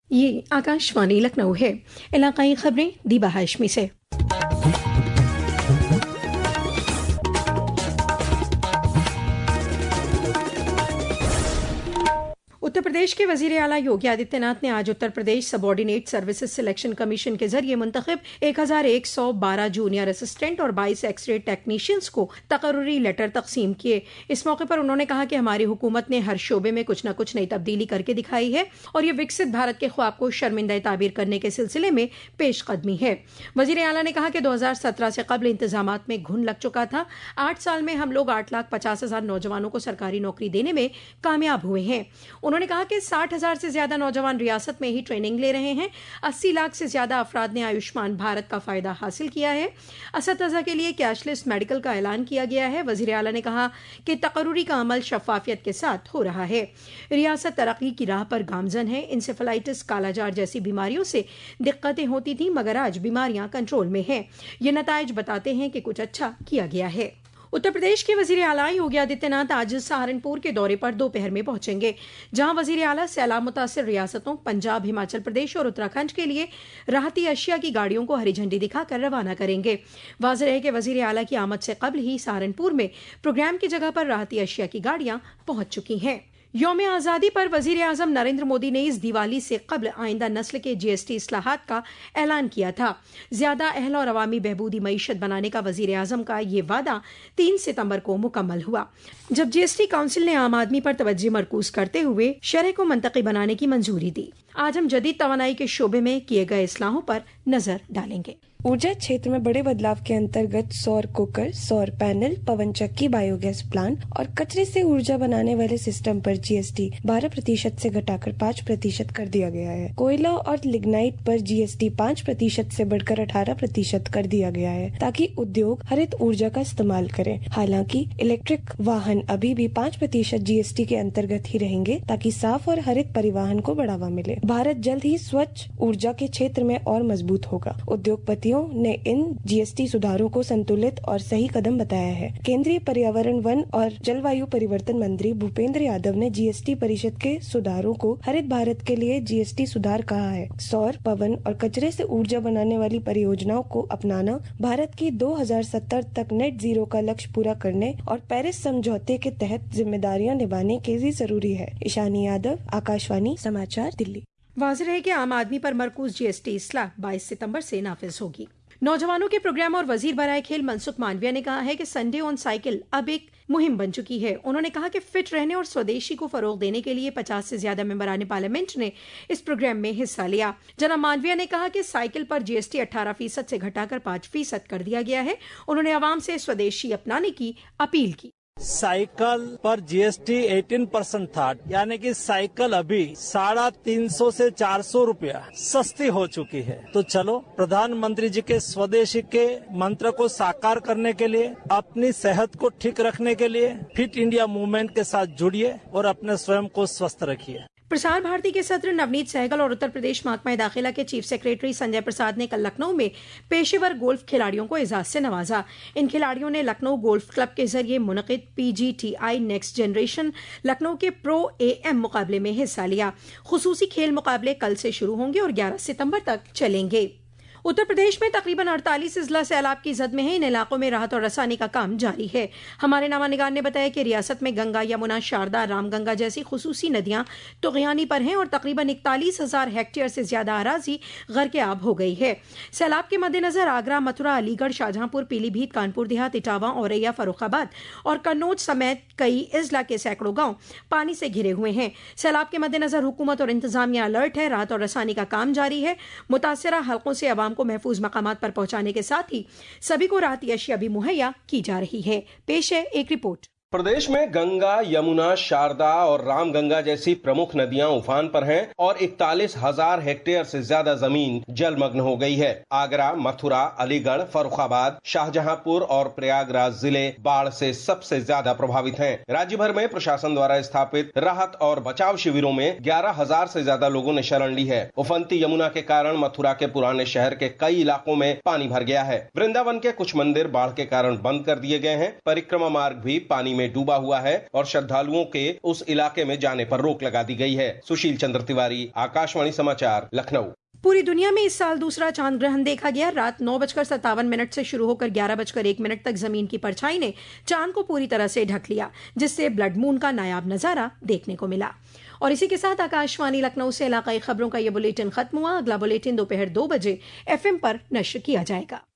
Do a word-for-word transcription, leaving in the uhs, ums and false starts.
ये आकाशवाणी लखनऊ है। इलाकाई खबरें दीबा हाशमी से। उत्तर प्रदेश के वजीर आला योगी आदित्यनाथ ने आज Uttar Pradesh subordinate services selection commission के जरिए मुंतखब एक हजार एक सौ बारह जूनियर असिस्टेंट और बाईस एक्सरे टेक्नीशियंस को तकर्रुरी लेटर तकसीम किए। इस मौके पर उन्होंने कहा कि हमारी हुकूमत ने हर शोबे में कुछ न कुछ नई तब्दीली करके दिखाई है और ये विकसित भारत के ख्वाब को शर्मिंदा ताबीर करने के सिलसिले में पेशकदमी है। वजीर आला ने कहा कि दो हजार सत्रह से कबल इंतजामात में घुन लग चुका था। आठ साल में हम लोग आठ लाख पचास हजार नौजवानों को सरकारी नौकरी देने में कामयाब हुए हैं। उन्होंने कहा कि साठ हजार से ज्यादा नौजवान रियासत में ही ट्रेनिंग ले रहे हैं। अस्सी लाख से ज्यादा अफराद ने आयुष्मान भारत का फायदा हासिल किया है। असतज़ा के लिए कैशलेस मेडिकल का ऐलान किया गया है। वजीर आला ने कहा कि तकर्रुरी का अमल शफाफियत के साथ हो रहा है। रियासत तरक्की की राह पर गामजन है। इंसेफेलाइटिस, कालाजार जैसी बीमारियों से दिक्कतें होती थी, मगर आज बीमारियां कंट्रोल में हैं। ये नताइज बताते हैं कि कुछ अच्छा किया गया है। उत्तर प्रदेश के वजीर आला योगी आदित्यनाथ आज सहारनपुर के दौरे पर दोपहर में पहुंचेंगे, जहां वजीर आला सैलाब मुतासिर रियासतों पंजाब, हिमाचल प्रदेश और उत्तराखंड के लिए राहती अशिया की गाड़ियों को हरी झंडी दिखाकर रवाना करेंगे। वाज़ेह है कि वजीर आला की आमद से कबल ही सहारनपुर में प्रोग्राम की जगह पर राहती अशिया की गाड़ियां पहुंच चुकी हैं। यौम आज़ादी पर वजीर आज़म नरेंद्र मोदी ने इस दिवाली से कबल आइंदा नस्ल के जीएसटी इस्लाहात का ऐलान किया था। ज्यादा अहल और अवामी बहबूदी मईशत बनाने का वजीर आज़म का ये वादा तीन सितंबर को मुकम्मल हुआ, जब जीएसटी काउंसिल ने आम आदमी पर तवज्जो मरकूज करते हुए शरह को मंतकी बनाने की मंजूरी दी। आज हम जदीद तवानाई के शोबे में किए गए इस्लाहों पर नजर डालेंगे। ऊर्जा क्षेत्र में बड़े बदलाव के अंतर्गत सौर कुकर, सौर पैनल, पवन चक्की, बायोगैस प्लांट और कचरे से ऊर्जा बनाने वाले सिस्टम पर जीएसटी बारह प्रतिशत से घटाकर पाँच प्रतिशत कर दिया गया है। कोयला और लिग्नाइट पर जीएसटी पाँच प्रतिशत से बढ़कर अठारह प्रतिशत कर दिया गया है, ताकि उद्योग हरित ऊर्जा का इस्तेमाल करें। हालांकि इलेक्ट्रिक वाहन अभी भी पाँच प्रतिशत जीएसटी के अंतर्गत ही रहेंगे, ताकि साफ और हरित परिवहन को बढ़ावा मिले। भारत जल्द ही स्वच्छ ऊर्जा के क्षेत्र में और मजबूत होगा। उद्योगपति ने इन जीएसटी सुधारों को संतुलित और सही कदम बताया है। केंद्रीय पर्यावरण, वन और जलवायु परिवर्तन मंत्री भूपेंद्र यादव ने जीएसटी परिषद के सुधारों को हरित भारत के लिए जीएसटी सुधार कहा है। सौर, पवन और कचरे से ऊर्जा बनाने वाली परियोजनाओं को अपनाना भारत की दो हजार सत्तर तक नेट जीरो का लक्ष्य पूरा करने और पेरिस समझौते के तहत जिम्मेदारियां निभाने के लिए जरूरी है। ईशानी यादव, आकाशवाणी समाचार, दिल्ली। वाज़ेह है कि आम आदमी पर मरकूज जीएसटी इस्लाह बाईस सितंबर से नाफिज होगी। नौजवानों के प्रोग्राम और वजीर बराए खेल मनसुख मांडविया ने कहा है कि संडे ऑन साइकिल अब एक मुहिम बन चुकी है। उन्होंने कहा कि फिट रहने और स्वदेशी को फरोग देने के लिए पचास से ज्यादा मेंबरान पार्लियामेंट ने इस प्रोग्राम में हिस्सा लिया। जनाब मांडविया ने कहा कि साइकिल पर जीएसटी अठारह फीसद से घटाकर पाँच फीसद कर दिया गया है। उन्होंने आवाम से स्वदेशी अपनाने की अपील की। साइकिल पर जीएसटी अठारह परसेंट था, यानी कि साइकिल अभी साढ़ा तीन सौ से चार सौ रुपया सस्ती हो चुकी है। तो चलो प्रधानमंत्री जी के स्वदेशी के मंत्र को साकार करने के लिए, अपनी सेहत को ठीक रखने के लिए फिट इंडिया मूवमेंट के साथ जुड़िए और अपने स्वयं को स्वस्थ रखिए। प्रसार भारती के सदर नवनीत सहगल और उत्तर प्रदेश महकमा दाखिला के चीफ सेक्रेटरी संजय प्रसाद ने कल लखनऊ में पेशेवर गोल्फ खिलाड़ियों को एजाज से नवाजा। इन खिलाड़ियों ने लखनऊ गोल्फ क्लब के जरिए मुनक़िद पीजीटीआई नेक्स्ट जनरेशन लखनऊ के प्रो एएम मुकाबले में हिस्सा लिया। खुसूसी खेल मुकाबले कल से शुरू होंगे और ग्यारह सितंबर तक चलेंगे। उत्तर प्रदेश में तकरीबन अड़तालीस अजला सैलाब की जद में है। इन इलाकों में राहत और रसानी का काम जारी है। हमारे नामानिगार ने बताया कि रियासत में गंगा, यमुना, शारदा, रामगंगा जैसी खुसूसी नदियां तुग़यानी पर हैं और तकरीबन इकतालीस हजार हेक्टेयर से ज्यादा अराजी गर्क आब हो गई है। सैलाब के मद्देनजर आगरा, मथुरा, अलीगढ़, शाहजहांपुर, पीलीभीत, कानपुर देहात, इटावा, औरैया, फर्रुखाबाद और कन्नौज समेत कई अजला के सैकड़ों गांव पानी से घिरे हुए हैं। सैलाब के मद्देनजर हुकूमत और इंतजामिया अलर्ट है। राहत और रसानी का काम जारी है। मुतासिरा हल्कों से अवाम को महफूज मकामात पर पहुंचाने के साथ ही सभी को राहती अशिया भी मुहैया की जा रही है। पेश है एक रिपोर्ट। प्रदेश में गंगा, यमुना, शारदा और रामगंगा जैसी प्रमुख नदियां उफान पर हैं और इकतालीस हजार हेक्टेयर से ज्यादा जमीन जलमग्न हो गई है। आगरा, मथुरा, अलीगढ़, फर्रुखाबाद, शाहजहांपुर और प्रयागराज जिले बाढ़ से सबसे ज्यादा प्रभावित हैं। राज्य भर में प्रशासन द्वारा स्थापित राहत और बचाव शिविरों में ग्यारह हजार से ज्यादा लोगों ने शरण ली है। उफनती यमुना के कारण मथुरा के पुराने शहर के कई इलाकों में पानी भर गया है। वृंदावन के कुछ मंदिर बाढ़ के कारण बंद कर दिए गए हैं। परिक्रमा मार्ग भी पानी में डूबा हुआ है और श्रद्धालुओं के उस इलाके में जाने पर रोक लगा दी गई है। सुशील चंद्र तिवारी, आकाशवाणी समाचार, लखनऊ। पूरी दुनिया में इस साल दूसरा चांद ग्रहण देखा गया। रात नौ बजकर सत्तावन मिनट से शुरू होकर ग्यारह बजकर एक मिनट तक जमीन की परछाई ने चांद को पूरी तरह से ढक लिया, जिससे ब्लड मून का नायाब नजारा देखने को मिला। और इसी के साथ आकाशवाणी लखनऊ से इलाकाई खबरों का यह बुलेटिन खत्म हुआ। अगला बुलेटिन दोपहर दो बजे एफएम पर नश्र किया जाएगा।